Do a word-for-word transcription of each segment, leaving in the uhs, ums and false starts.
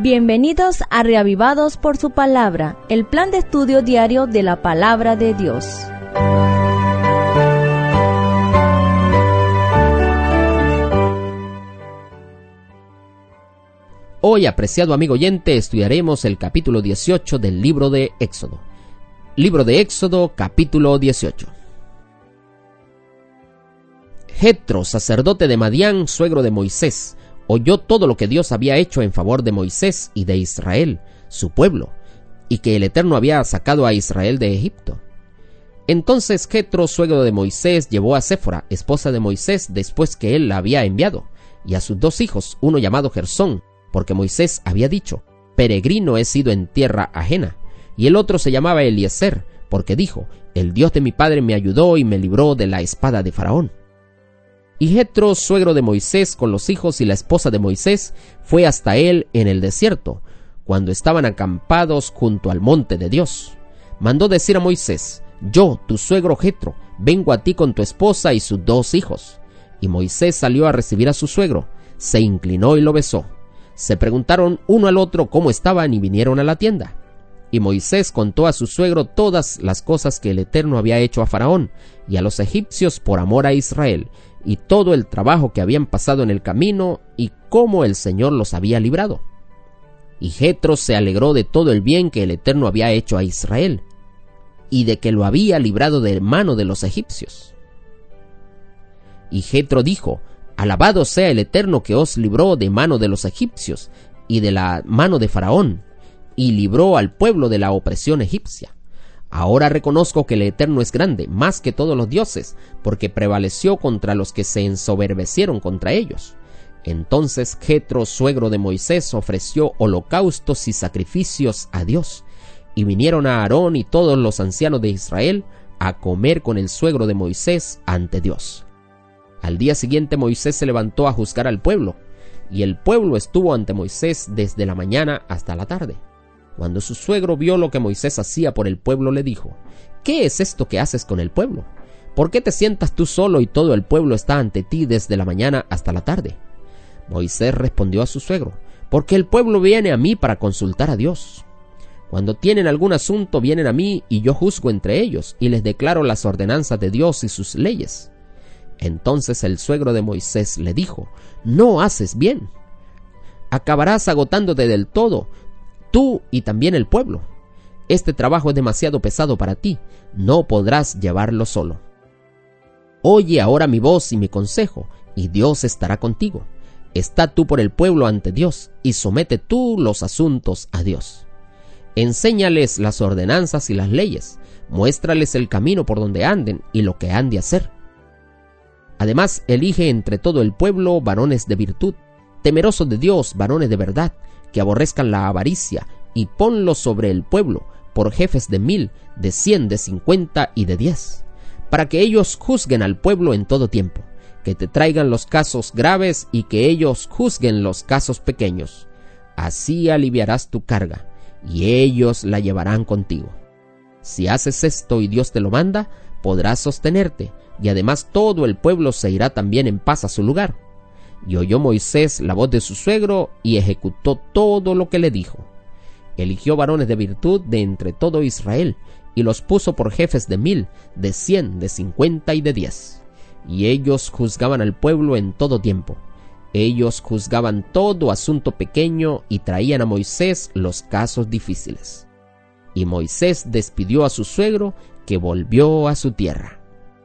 Bienvenidos a Reavivados por su Palabra, el plan de estudio diario de la Palabra de Dios. Hoy, apreciado amigo oyente, estudiaremos el capítulo dieciocho del libro de Éxodo. Libro de Éxodo, capítulo dieciocho. Jetro, sacerdote de Madián, suegro de Moisés, oyó todo lo que Dios había hecho en favor de Moisés y de Israel, su pueblo, y que el Eterno había sacado a Israel de Egipto. Entonces Jetro, suegro de Moisés, llevó a Séfora, esposa de Moisés, después que él la había enviado, y a sus dos hijos, uno llamado Gersón, porque Moisés había dicho: peregrino he sido en tierra ajena, y el otro se llamaba Eliezer, porque dijo: el Dios de mi padre me ayudó y me libró de la espada de Faraón. Y Jetro, suegro de Moisés, con los hijos y la esposa de Moisés, fue hasta él en el desierto, cuando estaban acampados junto al monte de Dios. Mandó decir a Moisés: yo, tu suegro Jetro, vengo a ti con tu esposa y sus dos hijos. Y Moisés salió a recibir a su suegro, se inclinó y lo besó. Se preguntaron uno al otro cómo estaban y vinieron a la tienda. Y Moisés contó a su suegro todas las cosas que el Eterno había hecho a Faraón y a los egipcios por amor a Israel, y todo el trabajo que habían pasado en el camino, y cómo el Señor los había librado. Y Jetro se alegró de todo el bien que el Eterno había hecho a Israel, y de que lo había librado de mano de los egipcios. Y Jetro dijo: alabado sea el Eterno que os libró de mano de los egipcios, y de la mano de Faraón, y libró al pueblo de la opresión egipcia. Ahora reconozco que el Eterno es grande, más que todos los dioses, porque prevaleció contra los que se ensoberbecieron contra ellos. Entonces Jetro, suegro de Moisés, ofreció holocaustos y sacrificios a Dios, y vinieron a Aarón y todos los ancianos de Israel a comer con el suegro de Moisés ante Dios. Al día siguiente Moisés se levantó a juzgar al pueblo, y el pueblo estuvo ante Moisés desde la mañana hasta la tarde. Cuando su suegro vio lo que Moisés hacía por el pueblo, le dijo: ¿qué es esto que haces con el pueblo? ¿Por qué te sientas tú solo y todo el pueblo está ante ti desde la mañana hasta la tarde? Moisés respondió a su suegro: porque el pueblo viene a mí para consultar a Dios. Cuando tienen algún asunto vienen a mí, y yo juzgo entre ellos, y les declaro las ordenanzas de Dios y sus leyes. Entonces el suegro de Moisés le dijo: no haces bien. Acabarás agotándote del todo, tú y también el pueblo. Este trabajo es demasiado pesado para ti, no podrás llevarlo solo. Oye ahora mi voz y mi consejo, y Dios estará contigo. Está tú por el pueblo ante Dios, y somete tú los asuntos a Dios. Enséñales las ordenanzas y las leyes, muéstrales el camino por donde anden y lo que han de hacer. Además, elige entre todo el pueblo varones de virtud, temerosos de Dios, varones de verdad, que aborrezcan la avaricia, y ponlos sobre el pueblo, por jefes de mil, de cien, de cincuenta y de diez, para que ellos juzguen al pueblo en todo tiempo, que te traigan los casos graves y que ellos juzguen los casos pequeños. Así aliviarás tu carga, y ellos la llevarán contigo. Si haces esto y Dios te lo manda, podrás sostenerte, y además todo el pueblo se irá también en paz a su lugar. Y oyó Moisés la voz de su suegro y ejecutó todo lo que le dijo. Eligió varones de virtud de entre todo Israel y los puso por jefes de mil, de cien, de cincuenta y de diez. Y ellos juzgaban al pueblo en todo tiempo. Ellos juzgaban todo asunto pequeño y traían a Moisés los casos difíciles. Y Moisés despidió a su suegro, que volvió a su tierra.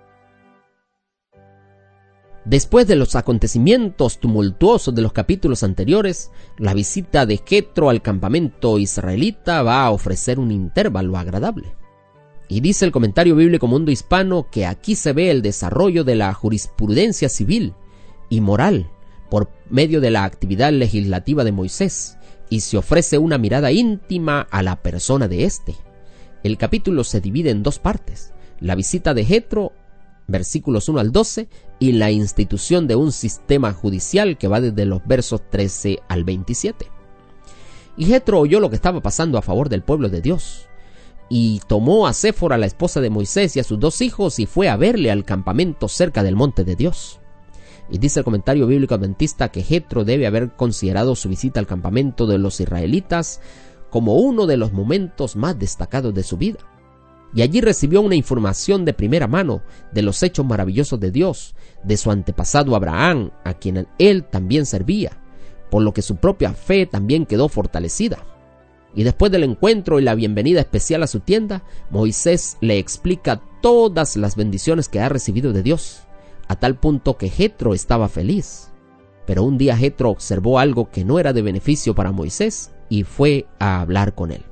Después de los acontecimientos tumultuosos de los capítulos anteriores, la visita de Jetro al campamento israelita va a ofrecer un intervalo agradable. Y dice el comentario bíblico Mundo Hispano que aquí se ve el desarrollo de la jurisprudencia civil y moral por medio de la actividad legislativa de Moisés, y se ofrece una mirada íntima a la persona de éste. El capítulo se divide en dos partes: la visita de Jetro, versículos uno al doce, y la institución de un sistema judicial que va desde los versos trece al veintisiete. Y Jetro oyó lo que estaba pasando a favor del pueblo de Dios, y tomó a Séfora, la esposa de Moisés, y a sus dos hijos, y fue a verle al campamento cerca del monte de Dios. Y dice el comentario bíblico adventista que Jetro debe haber considerado su visita al campamento de los israelitas como uno de los momentos más destacados de su vida. Y allí recibió una información de primera mano de los hechos maravillosos de Dios, de su antepasado Abraham, a quien él también servía, por lo que su propia fe también quedó fortalecida. Y después del encuentro y la bienvenida especial a su tienda, Moisés le explica todas las bendiciones que ha recibido de Dios, a tal punto que Jetro estaba feliz. Pero un día Jetro observó algo que no era de beneficio para Moisés y fue a hablar con él.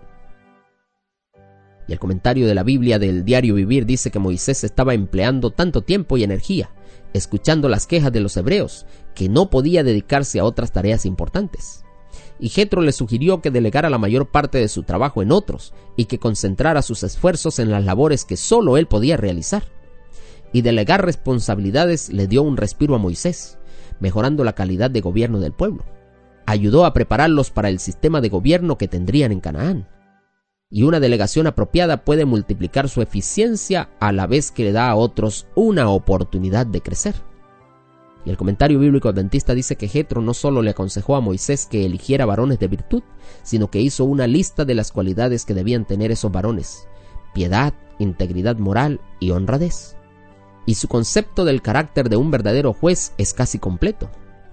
Y el comentario de la Biblia del Diario Vivir dice que Moisés estaba empleando tanto tiempo y energía escuchando las quejas de los hebreos que no podía dedicarse a otras tareas importantes. Y Jetro le sugirió que delegara la mayor parte de su trabajo en otros y que concentrara sus esfuerzos en las labores que solo él podía realizar. Y delegar responsabilidades le dio un respiro a Moisés, mejorando la calidad de gobierno del pueblo. Ayudó a prepararlos para el sistema de gobierno que tendrían en Canaán. Y una delegación apropiada puede multiplicar su eficiencia a la vez que le da a otros una oportunidad de crecer. Y el comentario bíblico adventista dice que Jetro no solo le aconsejó a Moisés que eligiera varones de virtud, sino que hizo una lista de las cualidades que debían tener esos varones: piedad, integridad moral y honradez. Y su concepto del carácter de un verdadero juez es casi completo.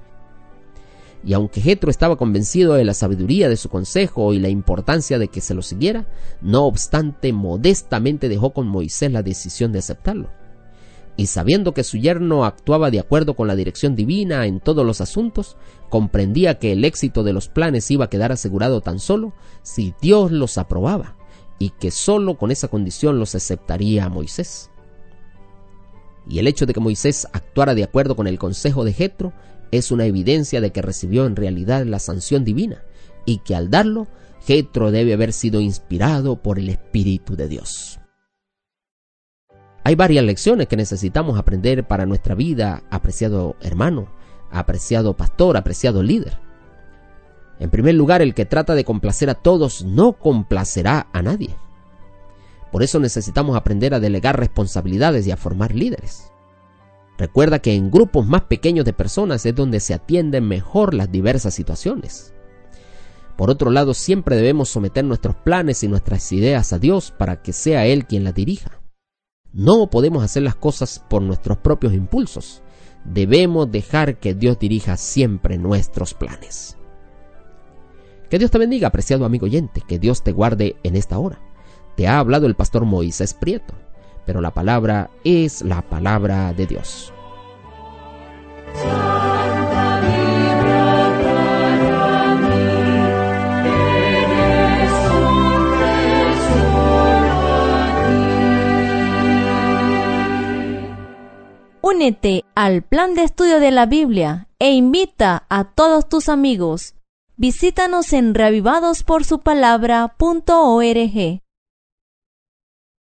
Y aunque Jetro estaba convencido de la sabiduría de su consejo y la importancia de que se lo siguiera, no obstante, modestamente dejó con Moisés la decisión de aceptarlo. Y sabiendo que su yerno actuaba de acuerdo con la dirección divina en todos los asuntos, comprendía que el éxito de los planes iba a quedar asegurado tan solo si Dios los aprobaba, y que solo con esa condición los aceptaría a Moisés. Y el hecho de que Moisés actuara de acuerdo con el consejo de Jetro es una evidencia de que recibió en realidad la sanción divina, y que al darlo, Jetro debe haber sido inspirado por el Espíritu de Dios. Hay varias lecciones que necesitamos aprender para nuestra vida, apreciado hermano, apreciado pastor, apreciado líder. En primer lugar, el que trata de complacer a todos no complacerá a nadie. Por eso necesitamos aprender a delegar responsabilidades y a formar líderes. Recuerda que en grupos más pequeños de personas es donde se atienden mejor las diversas situaciones. Por otro lado, siempre debemos someter nuestros planes y nuestras ideas a Dios para que sea Él quien las dirija. No podemos hacer las cosas por nuestros propios impulsos. Debemos dejar que Dios dirija siempre nuestros planes. Que Dios te bendiga, apreciado amigo oyente, que Dios te guarde en esta hora. Te ha hablado el pastor Moisés Prieto, pero la palabra es la palabra de Dios. Santa Biblia para mí, eres un tesoro aquí. Únete al plan de estudio de la Biblia e invita a todos tus amigos. Visítanos en reavivados por su palabra punto org.